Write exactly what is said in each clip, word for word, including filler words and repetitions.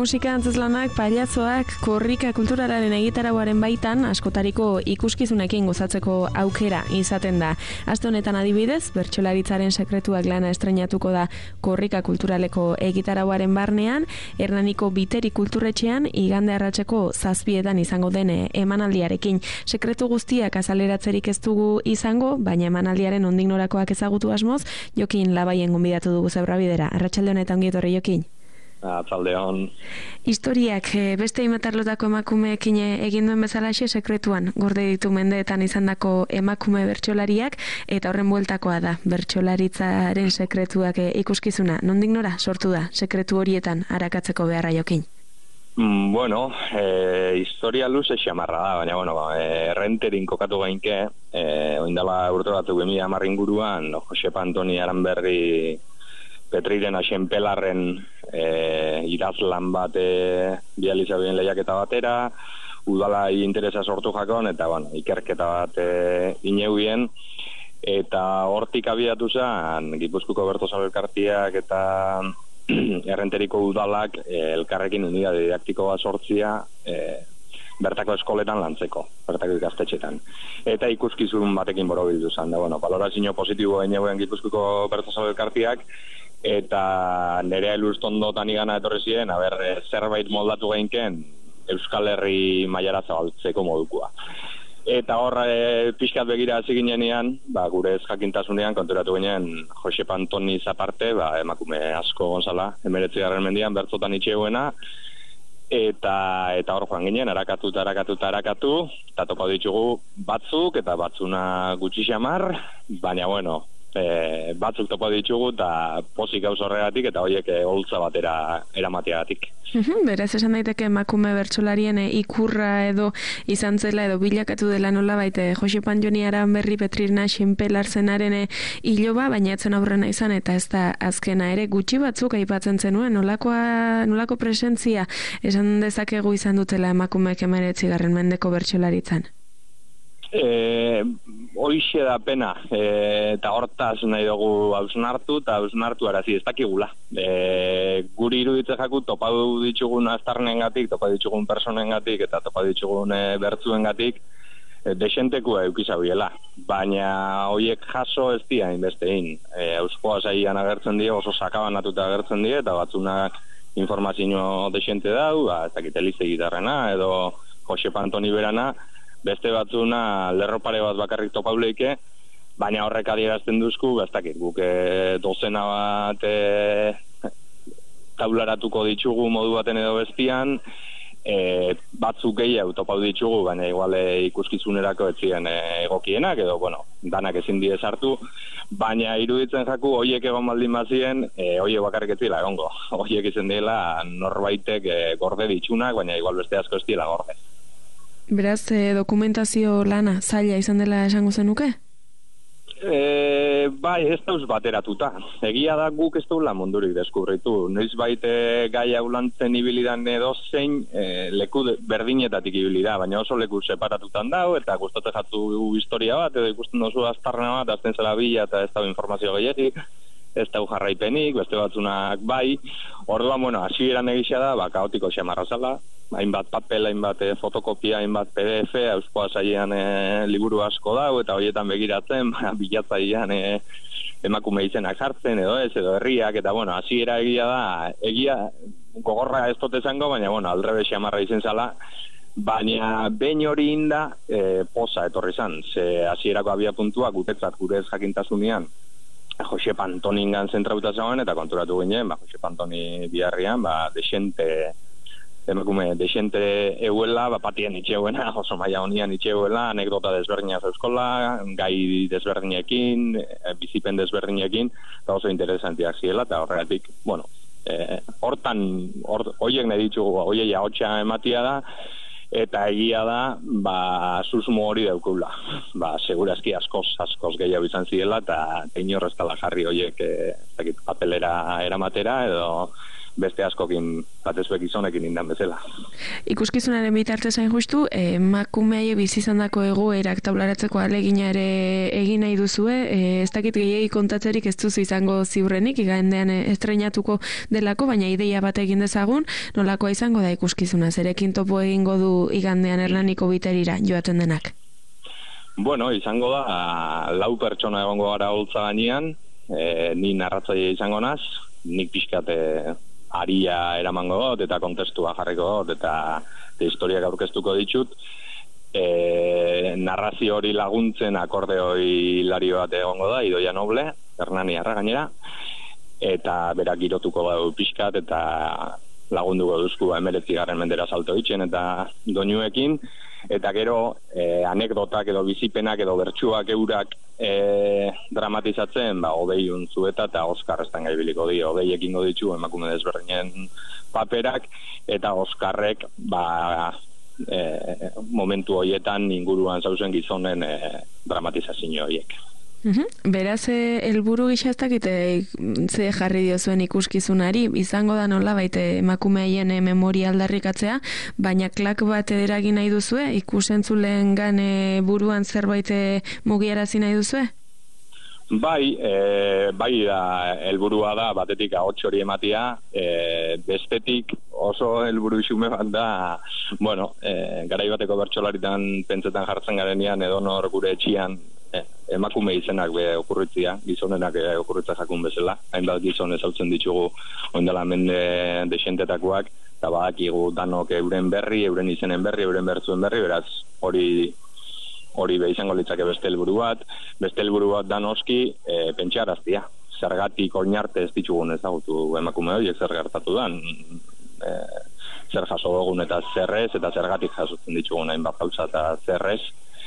musika antzezlanak, pailazoak, korrika kulturalaren egitarauaren baitan askotariko ikuskizunekin gozatzeko aukera izaten da. Aste honetan adibidez, bertsolaritzaren sekretuak lana estreinatuko da korrika kulturaleko egitarauaren barnean, Hernaniko Biteri kulturretxean igande arratseko zazpietan izango den emanaldiarekin. Sekretu guztiak azaleratzerik ez dugu izango, baina emanaldiaren ondik norakoak ezagutu asmoz, Jokin Labaien gonbidatu dugu Zebrabidera. Arratsalde honetan ongi etorri, Jokin. Atzaldeon. Historiak beste imatarlotako emakumeekin egin duen bezalaxe sekretuan gorde ditu mendeetan izandako emakume bertsolariak, eta horren bueltakoa da bertsolaritzaren sekretuak ikuskizuna. Nondik nora sortu da sekretu horietan arakatzeko beharra, Jokin? Mm, bueno, e, historia luze xamarra da, baina bueno, e, errenterin kokatu gainke, e, oindala urte batu gemi amarrin guruan, Josepa Antoni Aranberri Petriren Axenpelarren e, idazlan bat e, bializabien lehiaketa batera, udala interesa sortu jakon, eta bueno, ikerketa bat e, ineuien, eta hortik abiatu zen, Gipuzkoako Bertozale elkarteak eta errenteriko udalak e, elkarrekin unidade didaktiko bat sortzia e, bertako eskoletan lantzeko, bertako ikastetxetan. Eta ikuskizun batekin borobildu zen, da, bueno, valorazio positibo eneuen Gipuzkoako Bertozale elkarteak, eta nerea ilustondotan igana etorri ziren, aber, zerbait moldatu geinken Euskal Herri mailara zabaltzeko modukua. Eta hor, e, pixkat begira hasi ginenean, ba, gure ez jakintasunean konturatu ginen Josepa Antoni zaparte, ba, emakume asko gonzala, emeretzigarren mendian bertzotan itxeguena, eta eta hor joan ginen, arakatu eta arakatu eta arakatu, eta topa ditugu batzuk, eta batzuna gutxi xamar, baina bueno, E, batzuk topo ditugu eta pozik gauz horregatik eta horiek e, holtza batera eramateagatik. Beraz, esan daiteke emakume bertsolarien e, ikurra edo izan zela edo bilakatu dela nola baite Josepa Antoni Aranberri Petriren Axenpelar zenaren iloba, baina etzen aurrena izan eta ez da azkena ere gutxi batzuk aipatzen zenuen, nolakoa, nolako presentzia esan dezakegu izan dutela emakumeek hemeretzigarren mendeko bertsolaritzan? E, hoixe da pena, e, eta hortaz nahi dugu hausnartu eta hausnartu arazi ez dakigula. E, guri iruditzen jaku topatu ditugun aztarnengatik, topatu ditugun personengatik eta topatu ditugun e, bertzuengatik e, desentekua eukizabiela. Baina hoiek jaso ez dira inbestein. E, Euskoa zaian agertzen die, oso sakabanatuta agertzen die, eta batzunak informazio desente dau, ba, ez dakit Elize gitarrena edo Josepa Antoni berana, beste batzuna lerro pare bat bakarrik topauleike, baina horrek adierazten duzku, ez dakit, guk e, dozena bat e, taularatuko ditugu modu baten edo bestian, e, batzuk gehiago topau ditugu, baina igual e, ikuskizunerako ez ziren e, egokienak, edo, bueno, danak ezin die sartu, baina iruditzen jaku, hoiek egon baldin bazien, e, hoiek bakarrik ez dira egongo, hoiek izan dela norbaitek e, gorde ditsunak, baina igual beste asko ez dira gorde. Beraz, eh, dokumentazio lana zaila izan dela esango zenuke? E, bai, ez dauz bateratuta. Egia da guk ez daula mundurik deskubritu. Noiz baite gai hau lantzen ibilidan edo zein e, leku berdinetatik ibilida, baina oso leku separatutan dau, eta gustatzen jatu historia bat, edo ikusten dozu aztarna bat, azten zela bila, eta ez dau informazio gehiagik, ez dau jarraipenik, beste batzunak bai. Orduan, bueno, hasieran egisa da, ba, kaotiko xamarra zala, hainbat papel, hainbat e, fotokopia, hainbat P D F, Euskoa zailean e, liburu asko dau, eta horietan begiratzen, ba, bilatzailean e, emakume izenak jartzen, edo ez, edo herriak, eta bueno, hasiera egia da, egia gogorra ez tote zango, baina bueno, aldrebe xamarra izen zala, baina behin hori inda e, poza etorri zan, ze hasierako abia puntua gutetzat gure ez jakintasunean, Josepa Antoningan zentrauta zagoen, eta konturatu ginen, ba, Josepa Antoni biharrian, ba, desente, emakume desente euela, ba, patien itxeuena, oso maila honian itxeuela, anekdota desberdina euskola, gai desberdinekin, e, bizipen desberdinekin, eta oso interesantiak ziela, eta horregatik, bueno, e, hortan, hor, hoiek nahi ditugu, hoiei ahotsa ematia da, eta egia da, ba, susmo hori daukula. Ba, segurazki askoz, askoz gehiago izan ziela, eta inorreztala jarri hoiek, e, papelera eramatera, edo beste askokin, batez be gizonekin indan bezala. Ikuskizunaren bitartez hain justu, emakumeei bizi izandako egoerak taularatzeko ahalegina ere egin nahi duzue, e, ez dakit gehiegi kontatzerik ez duzu izango ziurrenik, igandean estreinatuko delako, baina ideia bat egin dezagun, nolakoa izango da ikuskizuna, zerekin topo egingo du igandean Hernaniko biterira joaten denak? Bueno, izango da, lau pertsona egongo gara holtza gainean, e, ni narratzaile izango naz, nik pixkate aria eramango dut, eta kontestua jarriko dut, eta, eta historiak aurkeztuko ditut. E, narrazio hori laguntzen akordeoi lari bat egongo da, Idoia Noble, Hernani Arra gainera, eta berak girotuko da pixkat, eta lagunduko duzku emeretzi garren mendera salto ditzen, eta doinuekin, eta gero eh, anekdotak edo bizipenak edo bertsuak eurak eh, dramatizatzen, ba, Odei Unzueta eta Oskar estan gaibiliko di, Odei ekingo ditu emakume desberdinen paperak, eta Oskarrek ba, eh, momentu horietan inguruan zauzen gizonen eh, dramatizazio horiek. Uhum. Beraz, helburu gisa ez dakite ze jarri diozuen ikuskizunari, izango da nola baite emakumeien memoria aldarrikatzea, baina klak bat eragin nahi duzue, ikusentzuleen gane buruan zerbait mugiarazi nahi duzue? Bai, e, bai da, helburua da, batetik ahots hori ematia, e, bestetik oso helburu xume bat da, bueno, e, garaibateko bertsolaritan pentsetan jartzen garenean, edo nor gure etxian, emakume izenak be okurritzia, gizonenak e, okurritza jakun bezala, hainbat gizon ezautzen ditugu oindala mende desentetakoak, eta badakigu danok euren berri, euren izenen berri, euren bertzuen berri, beraz hori hori be izango litzake beste helburu bat, beste helburu bat da noski e, pentsaraztia, zergatik oinarte ez ditugun ezagutu emakume horiek zer gertatu dan, e, zer jaso dugun eta zerrez, eta zergatik jasotzen ditugun hainbat gauza eta zerrez.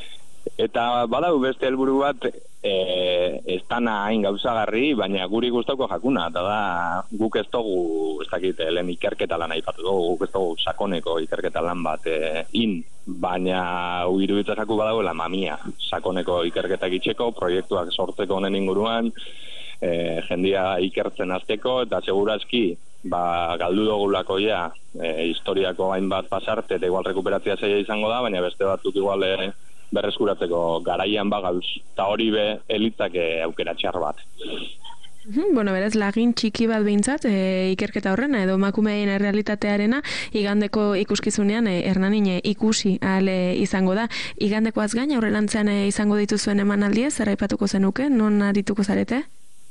Eta badau beste helburu bat e, ez dana hain gauzagarri, baina guri gustoko jakuna, eta da guk ez dugu, ez dakit, lehen ikerketa lan aipatu dugu, guk ez dugu sakoneko ikerketa lan bat e, in, baina iruditzaku badauela mamia, sakoneko ikerketak itxeko, proiektuak sortzeko honen inguruan, e, jendia ikertzen hasteko, eta segurazki ba, galdu dugulako ja, e, historiako hainbat pasarte, eta igual rekuperatzea zaila izango da, baina beste batzuk igual e, berreskuratzeko garaian bagauz, eta hori be elitzake aukera txar bat. Bueno, beraz, lagin txiki bat behintzat, e, ikerketa horrena, edo emakumearen errealitatearena, igandeko ikuskizunean e, Hernanin ikusi ale izango da. Igandekoaz gain, aurrerantzean e, izango dituzuen emanaldiez, zer aipatuko zenuke, non arituko zarete?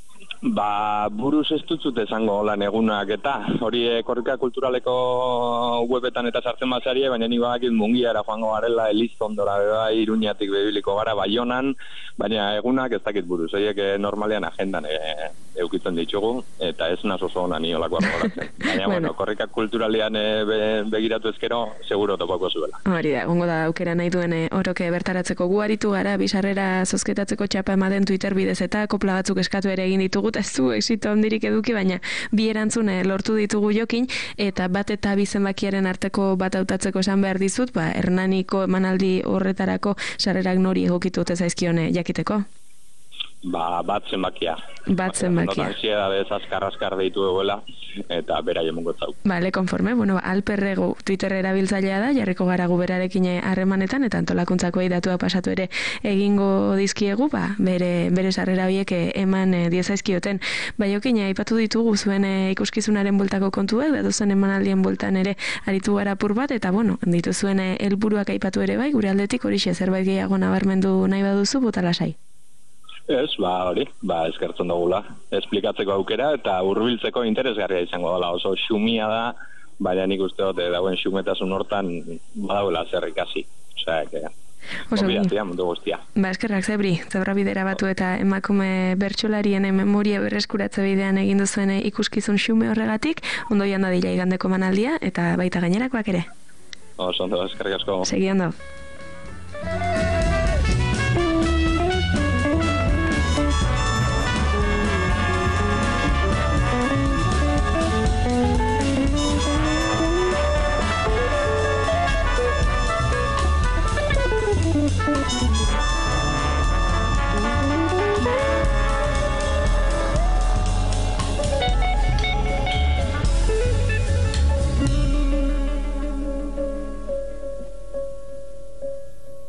Ba, buruz ez dutzut esango lan egunak eta hori korrika kulturaleko webetan eta sartzen bazarie, baina ni badakit Mungiara joango garela, Elizondora beba, Iruñatik bebiliko gara, Baionan, baina egunak ez dakit buruz, horiek normalean agendan e, eukitzen ditugu, eta ez naso oso ona niolako argoratzen. Baina, bueno, bueno korrika kulturalean e, be, begiratu ezkero, seguro topako zuela. Hori da, gongo da aukera nahi duen oroke bertaratzeko gu aritu gara, bizarrera zozketatzeko txapa ematen Twitter bidez eta kopla batzuk eskatu ere egin ditugu, ez du exito handirik eduki, baina bi erantzune lortu ditugu jokin, eta bat eta bi zenbakiaren arteko bat hautatzeko esan behar dizut, ba, Hernaniko emanaldi horretarako sarrerak nori egokitute zaizkione jakiteko? Ba, bat zenbakia. Bat zenbakia. Notan ziedadez azkar-azkar deitu egoela, eta bera jemungo zau. Bale, konforme. Bueno, Alperrego Twitter erabiltzailea da, jarriko gara guberarekin harremanetan, eta antolakuntzako datua pasatu ere egingo dizkiegu, ba, bere, bere sarrera biek eman diezaizkioten. Baiokin, aipatu ditugu zuen ikuskizunaren bultako kontua, edo zen emanaldien bultan ere aritu gara apur bat, eta bueno, dituzuen helburuak aipatu ere bai, gure aldetik horixe zerbait gehiago nabarmendu nahi baduzu, bota lasai. Ez, ba, hori, ba, eskertzen dugula. Esplikatzeko aukera eta hurbiltzeko interesgarria izango dela. Oso xumia da, baina nik uste dut dauen xumetasun hortan badauela zer ikasi. Osea, que konbidatzea mundu guztia. Ba, eskerrak zebri, zebra bidera batu eta emakume bertsolarien memoria berreskuratze bidean egin duzuen ikuskizun xume horregatik, ondo joan da dila igandeko manaldia eta baita gainerakoak ere. Oso ondo, eskerrik asko. Segi ondo.